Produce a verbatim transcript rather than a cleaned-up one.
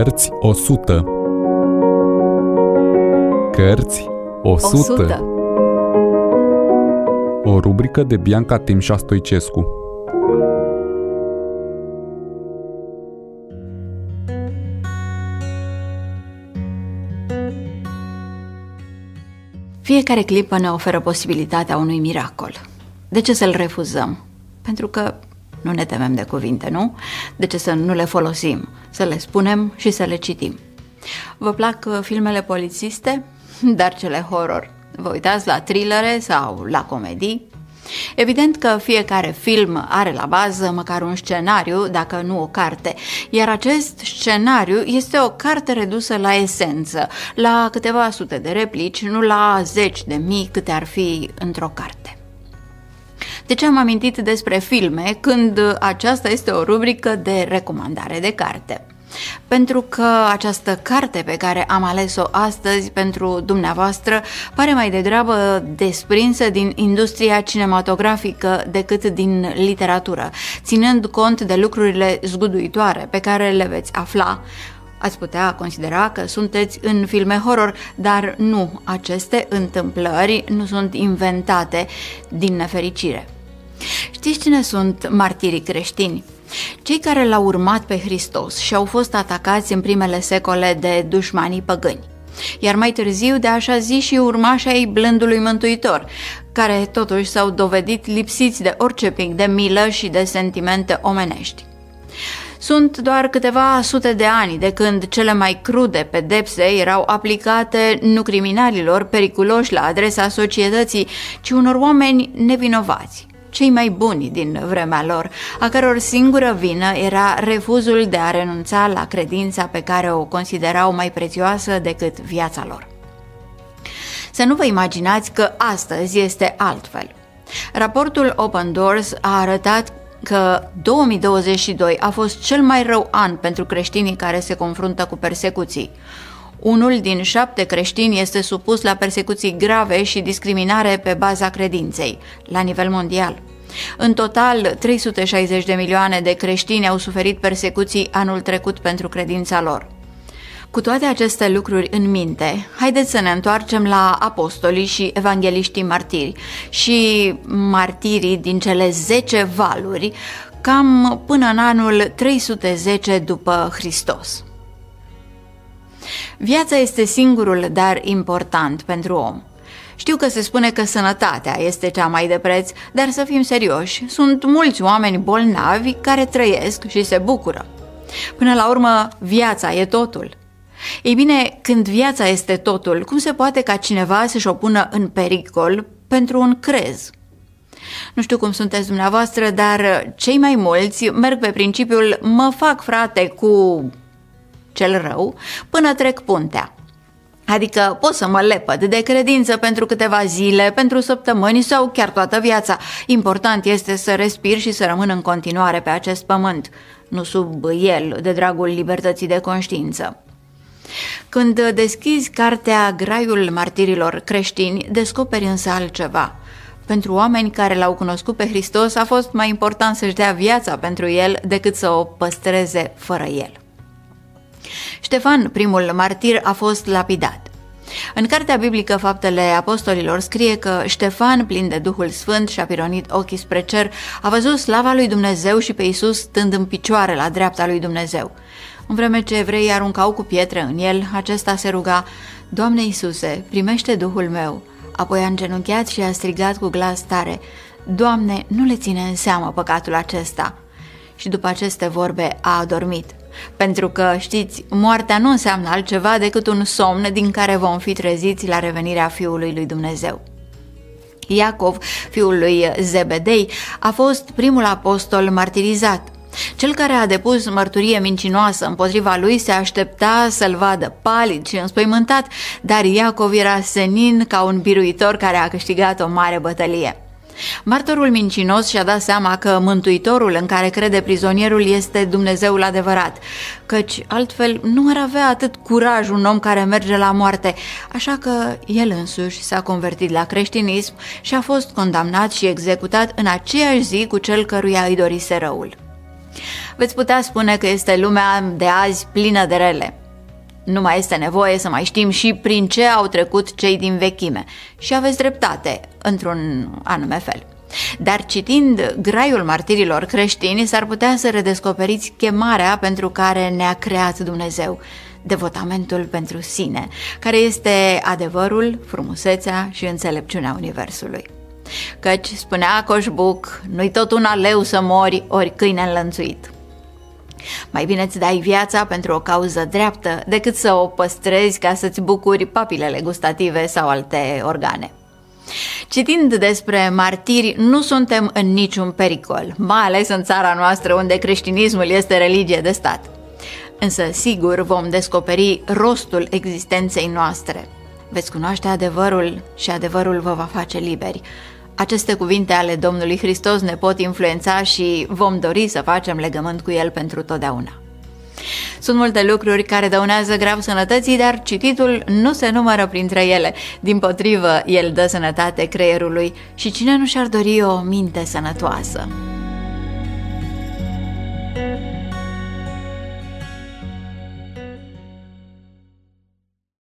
Cărți o sută. Cărți o sută. O rubrică de Bianca Timșa Stoicescu. Fiecare clipă ne oferă posibilitatea unui miracol. De ce să-l refuzăm? Pentru că nu ne temem de cuvinte, nu? De ce să nu le folosim? Să le spunem și să le citim. Vă plac filmele polițiste? Dar cele horror. Vă uitați la thrillere sau la comedii? Evident că fiecare film are la bază măcar un scenariu, dacă nu o carte, iar acest scenariu este o carte redusă la esență, la câteva sute de replici, nu la zeci de mii câte ar fi într-o carte. De ce am amintit despre filme când aceasta este o rubrică de recomandare de carte? Pentru că această carte pe care am ales-o astăzi pentru dumneavoastră pare mai degrabă desprinsă din industria cinematografică decât din literatură, ținând cont de lucrurile zguduitoare pe care le veți afla. Ați putea considera că sunteți în filme horror, dar nu, aceste întâmplări nu sunt inventate din nefericire. Știți cine sunt martirii creștini? Cei care l-au urmat pe Hristos și au fost atacați în primele secole de dușmanii păgâni, iar mai târziu de așa zi și urmași ai blândului Mântuitor, care totuși s-au dovedit lipsiți de orice pic de milă și de sentimente omenești. Sunt doar câteva sute de ani de când cele mai crude pedepse erau aplicate nu criminalilor periculoși la adresa societății, ci unor oameni nevinovați, cei mai buni din vremea lor, a căror singură vină era refuzul de a renunța la credința pe care o considerau mai prețioasă decât viața lor. Să nu vă imaginați că astăzi este altfel. Raportul Open Doors a arătat că două mii douăzeci și doi a fost cel mai rău an pentru creștinii care se confruntă cu persecuții. Unul din șapte creștini este supus la persecuții grave și discriminare pe baza credinței, la nivel mondial. În total, trei sute șaizeci de milioane de creștini au suferit persecuții anul trecut pentru credința lor. Cu toate aceste lucruri în minte, haideți să ne întoarcem la apostolii și evangheliștii martiri și martirii din cele zece valuri, cam până în anul trei sute zece după Hristos. Viața este singurul dar important pentru om. Știu că se spune că sănătatea este cea mai de preț, dar să fim serioși, sunt mulți oameni bolnavi care trăiesc și se bucură. Până la urmă, viața e totul. Ei bine, când viața este totul, cum se poate ca cineva să-și o pună în pericol pentru un crez? Nu știu cum sunteți dumneavoastră, dar cei mai mulți merg pe principiul mă fac frate cu cel rău până trec puntea. Adică pot să mă lepăd de credință pentru câteva zile, pentru săptămâni sau chiar toată viața. Important este să respir și să rămân în continuare pe acest pământ, nu sub el, de dragul libertății de conștiință. Când deschizi cartea Graiul martirilor creștini, descoperi însă altceva. Pentru oameni care l-au cunoscut pe Hristos a fost mai important să-și dea viața pentru el decât să o păstreze fără el. Ștefan, primul martir, a fost lapidat. În cartea biblică Faptele Apostolilor scrie că Ștefan, plin de Duhul Sfânt, și-a pironit ochii spre cer, a văzut slava lui Dumnezeu și pe Iisus stând în picioare la dreapta lui Dumnezeu. În vreme ce evreii aruncau cu pietre în el, acesta se ruga: Doamne Iisuse, primește Duhul meu. Apoi a îngenunchiat și a strigat cu glas tare: Doamne, nu le ține în seamă păcatul acesta. Și după aceste vorbe a adormit. Pentru că, știți, moartea nu înseamnă altceva decât un somn din care vom fi treziți la revenirea Fiului lui Dumnezeu. Iacov, fiul lui Zebedei, a fost primul apostol martirizat. Cel care a depus mărturie mincinoasă împotriva lui se aștepta să-l vadă palid și înspăimântat, dar Iacov era senin ca un biruitor care a câștigat o mare bătălie. Martorul mincinos și-a dat seama că Mântuitorul în care crede prizonierul este Dumnezeul adevărat, căci altfel nu ar avea atât curaj un om care merge la moarte, așa că el însuși s-a convertit la creștinism și a fost condamnat și executat în aceeași zi cu cel căruia îi dorise răul. Veți putea spune că este lumea de azi plină de rele. Nu mai este nevoie să mai știm și prin ce au trecut cei din vechime. Și aveți dreptate, într-un anume fel. Dar citind Graiul martirilor creștini, s-ar putea să redescoperiți chemarea pentru care ne-a creat Dumnezeu, devotamentul pentru sine, care este adevărul, frumusețea și înțelepciunea Universului. Căci, spunea Coșbuc, nu-i tot un aleu să mori ori câine înlănțuit. Mai bine îți dai viața pentru o cauză dreaptă decât să o păstrezi ca să-ți bucuri papilele gustative sau alte organe. Citind despre martiri, nu suntem în niciun pericol, mai ales în țara noastră unde creștinismul este religie de stat. Însă, sigur, vom descoperi rostul existenței noastre. Veți cunoaște adevărul și adevărul vă va face liberi. Aceste cuvinte ale Domnului Hristos ne pot influența și vom dori să facem legământ cu El pentru totdeauna. Sunt multe lucruri care dăunează grav sănătății, dar cititul nu se numără printre ele. Dimpotrivă, el dă sănătate creierului și cine nu și-ar dori o minte sănătoasă?